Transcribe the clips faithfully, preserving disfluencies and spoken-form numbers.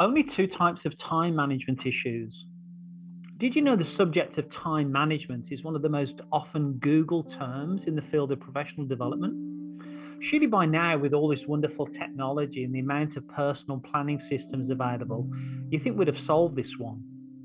Only two types of time management issues. Did you know the subject of time management is one of the most often Googled terms in the field of professional development? Surely by now, with all this wonderful technology and the amount of personal planning systems available, you think we'd have solved this one.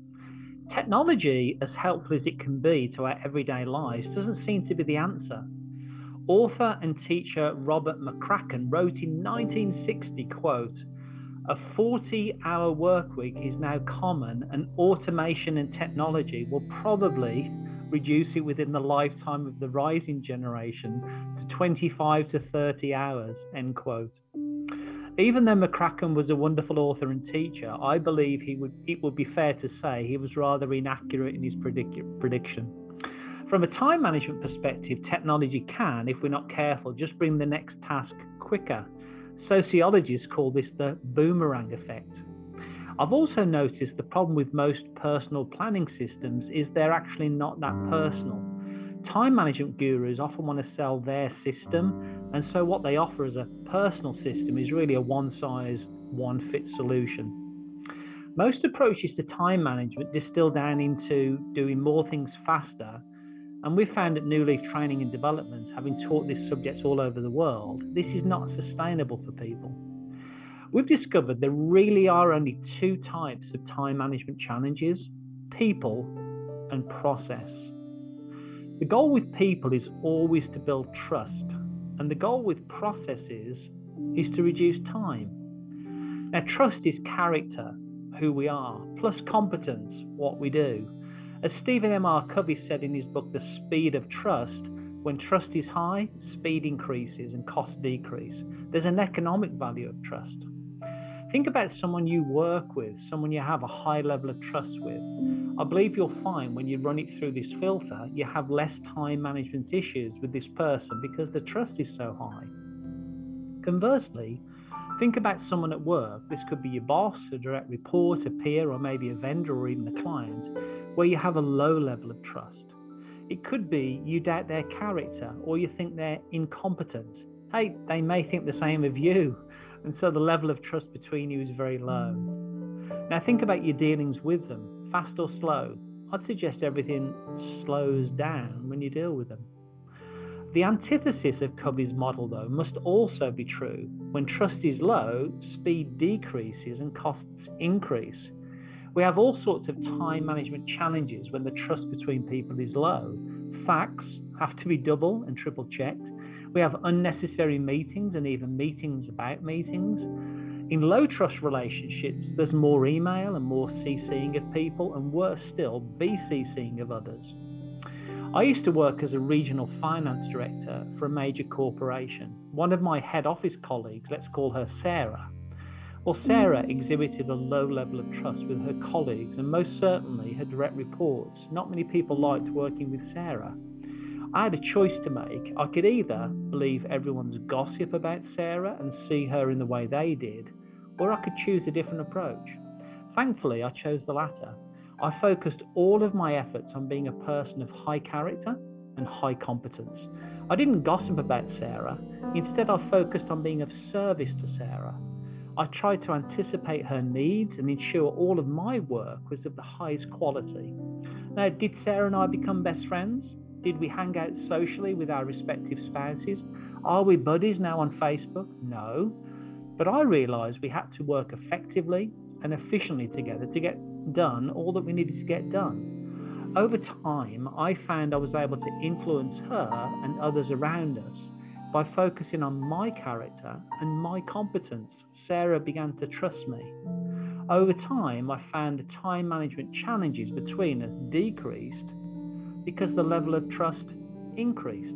Technology, as helpful as it can be to our everyday lives, doesn't seem to be the answer. Author and teacher Robert McCracken wrote in nineteen sixty, quote, "A forty-hour work week is now common, and automation and technology will probably reduce it within the lifetime of the rising generation to twenty-five to thirty hours," end quote. Even though McCracken was a wonderful author and teacher, I believe he would, it would be fair to say he was rather inaccurate in his predic- prediction. From a time management perspective, technology can, if we're not careful, just bring the next task quicker. Sociologists call this the boomerang effect. I've also noticed the problem with most personal planning systems is they're actually not that personal. Time management gurus often want to sell their system, and so what they offer as a personal system is really a one-size, one-fit solution. Most approaches to time management distill down into doing more things faster, and we've found at New Leaf Training and Development, having taught this subject all over the world, this is not sustainable for people. We've discovered there really are only two types of time management challenges: people and process. The goal with people is always to build trust, and the goal with processes is to reduce time. Now, trust is character, who we are, plus competence, what we do. As Stephen M R Covey said in his book, The Speed of Trust, when trust is high, speed increases and costs decrease. There's an economic value of trust. Think about someone you work with, someone you have a high level of trust with. I believe you'll find when you run it through this filter, you have less time management issues with this person because the trust is so high. Conversely, think about someone at work. This could be your boss, a direct report, a peer, or maybe a vendor or even a client, where you have a low level of trust. It could be you doubt their character or you think they're incompetent. Hey, they may think the same of you, and so the level of trust between you is very low. Now think about your dealings with them, fast or slow. I'd suggest everything slows down when you deal with them. The antithesis of Covey's model, though, must also be true. When trust is low, speed decreases and costs increase. We have all sorts of time management challenges when the trust between people is low. Facts have to be double and triple checked. We have unnecessary meetings and even meetings about meetings. In low trust relationships, there's more email and more CCing of people, and worse still, B C Cing of others. I used to work as a regional finance director for a major corporation. One of my head office colleagues, let's call her Sarah, Well, Sarah exhibited a low level of trust with her colleagues and most certainly her direct reports. Not many people liked working with Sarah. I had a choice to make. I could either believe everyone's gossip about Sarah and see her in the way they did, or I could choose a different approach. Thankfully, I chose the latter. I focused all of my efforts on being a person of high character and high competence. I didn't gossip about Sarah. Instead, I focused on being of service to Sarah. I tried to anticipate her needs and ensure all of my work was of the highest quality. Now, did Sarah and I become best friends? Did we hang out socially with our respective spouses? Are we buddies now on Facebook? No. But I realized we had to work effectively and efficiently together to get done all that we needed to get done. Over time, I found I was able to influence her and others around us by focusing on my character and my competence. Sarah began to trust me. Over time, I found the time management challenges between us decreased because the level of trust increased.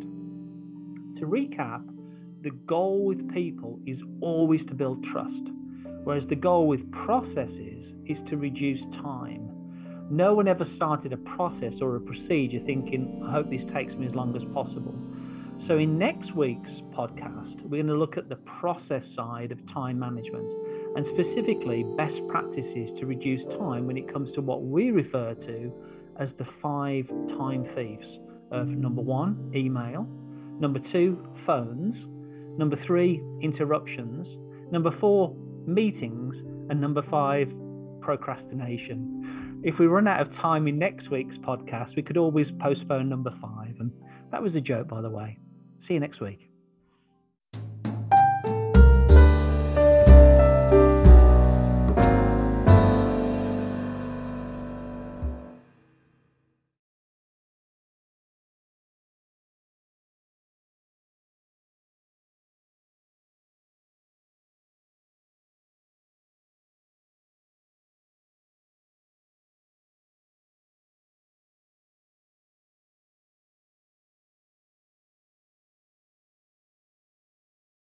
To recap, the goal with people is always to build trust, whereas the goal with processes is to reduce time. No one ever started a process or a procedure thinking, I hope this takes me as long as possible. So in next week's podcast, we're going to look at the process side of time management and specifically best practices to reduce time when it comes to what we refer to as the five time thieves of number one, email, number two, phones, number three, interruptions, number four, meetings, And number five, procrastination. If we run out of time in next week's podcast, we could always postpone number five. And that was a joke, by the way. See you next week.